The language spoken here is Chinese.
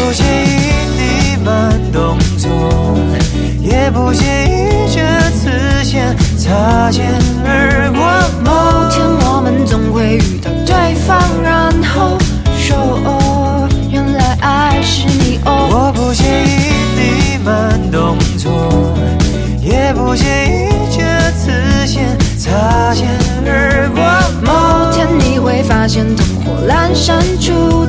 不介意你慢动作，也不介意这次先擦肩而过。 某天我们总会遇到对方，然后说原来爱是你哦。 我不介意你慢动作，也不介意这次先擦肩而过。 某天你会发现灯火阑珊处，